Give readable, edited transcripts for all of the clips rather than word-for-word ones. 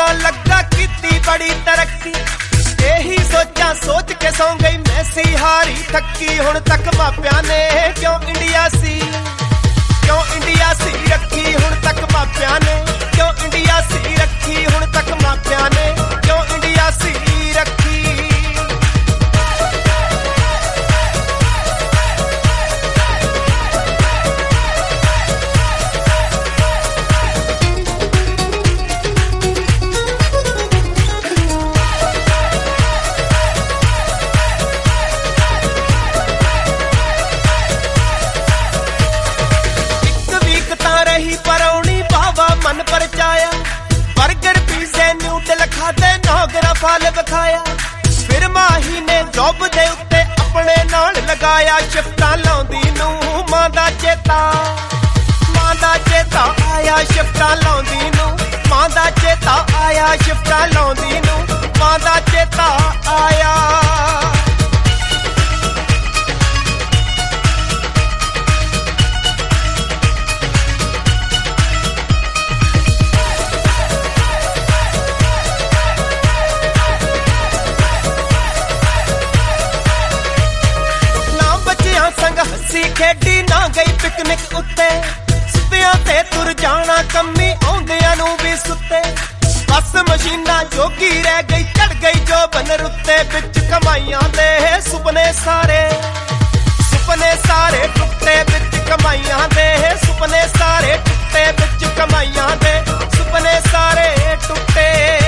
सोना लगा कीती बड़ी तरक्की यही सोचा सोच के सौ गई मैसी हारी थकी हुण तक मापिया ने क्यों इंडिया सी रखी हुण तक मापिया ने क्यों इंडिया सी रखी हुण तक मापिया ने क्यों इंडिया सी रखी मन परचाया बर्गर पीजे न्यूडल खादे नौगरा फाल विखाया फिर माही ने जॉब दे उत्ते अपने नाल लगाया शिफ्टां लाउंदी नू मां दा चेता आया शिफ्टां लाउंदी नू मां दा चेता आया शिफ्टां लाउंदी नू मां दा चेता आया हसी खेडी ना गई पिकनिक उत्ते सुत्तियां ते तुर जाना कम्मी आउंदियां नू भी सुत्ते बस मशीना जोगी रह गई चढ़ गई जो बन रुत्ते बिच कमाइयां दे सुपने सारे टुटे बिच कमाइयां दे सुपने सारे टुटे बिच कमाइयां दे सुपने सारे टुटे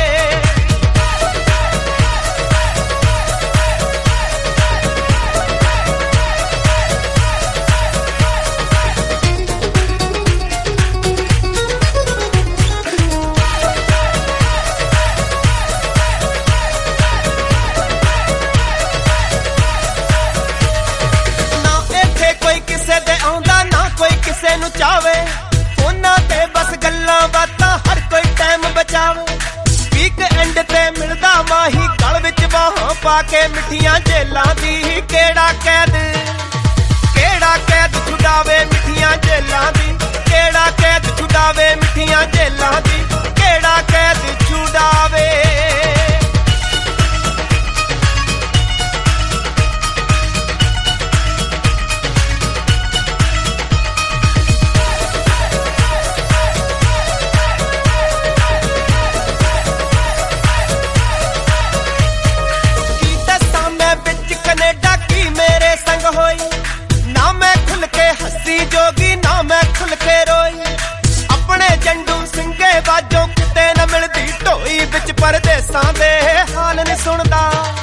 ਕਿਸੇ ਨੂੰ ਚਾਵੇ ਉਹਨਾਂ ਤੇ ਬਸ ਗੱਲਾਂ ਬਾਤਾਂ ਹਰ ਕੋਈ ਟਾਈਮ ਬਚਾਵੇ ਵੀਕਐਂਡ ਤੇ ਮਿਲਦਾ ਮਾਹੀ ਗਲ ਵਿੱਚ ਬਾਹਾਂ ਪਾ ਕੇ ਮਿੱਠੀਆਂ ਜੇਲਾਂ ਦੀ ਕਿਹੜਾ ਕੈਦ ਛੁਡਾਵੇ ਮਿੱਠੀਆਂ ਜੇਲਾਂ ਦੀ ਕਿਹੜਾ ਕੈਦ ਛੁਡਾਵੇ ਮਿੱਠੀਆਂ ਜੇਲਾਂ ਦੀ ਕਿਹੜਾ ਕੈਦ ਛੁਡਾਵੇ होई ना मैं खुल के हसी जोगी ना मैं खुल के रोई अपने जंडू सिंगे बाजों किते न मिलदी ढोई बिच परदेसां दे हाल नहीं सुनदा